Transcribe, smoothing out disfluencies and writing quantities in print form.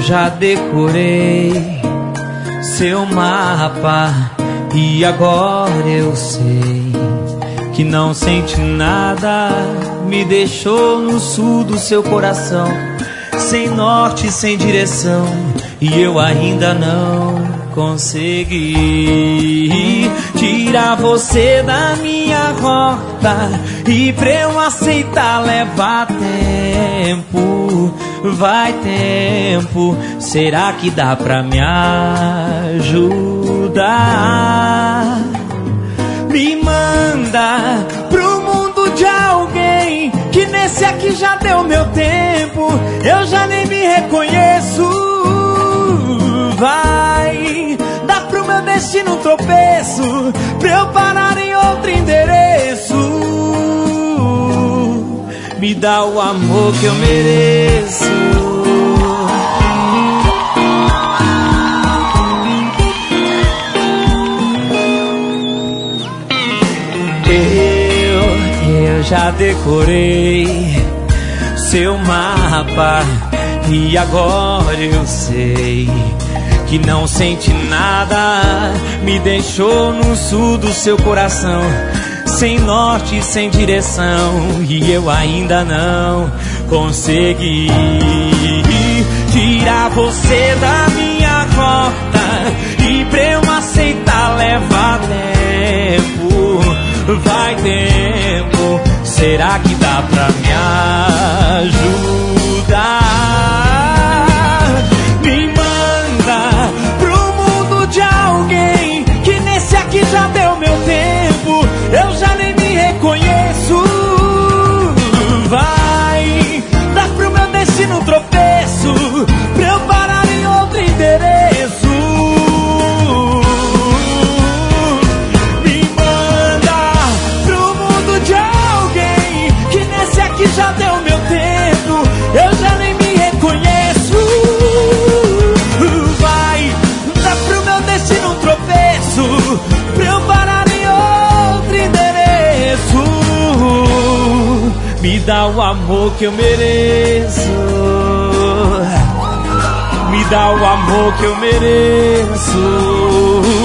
já decorei seu mapa e agora eu sei que não sente nada. Me deixou no sul do seu coração, sem norte, sem direção, e eu ainda não consegui tirar você da minha rota. E pra eu aceitar leva tempo, vai tempo. Será que dá pra me ajudar? Me manda pro mundo de alguém, que nesse aqui já deu meu tempo, eu já nem me reconheço. Vai dar pro meu destino um tropeço, pra eu parar em outro endereço. Me dá o amor que eu mereço. Eu já decorei seu mapa e agora eu sei que não sente nada. Me deixou no sul do seu coração, sem norte, sem direção, e eu ainda não consegui tirar você da minha rota. E pra eu aceitar leva tempo, vai tempo. Será que dá pra me ajudar? Me manda pro mundo de alguém, que nesse aqui já deu meu tempo, eu já nem me reconheço. Vai dar pro meu destino um tropeço, pra eu parar em outro endereço. Me manda pro mundo de alguém, que nesse aqui já deu meu tempo, eu já nem me reconheço. Vai dar pro meu destino um tropeço, pra eu parar em outro endereço. Me dá o amor que eu mereço, me dá o amor que eu mereço.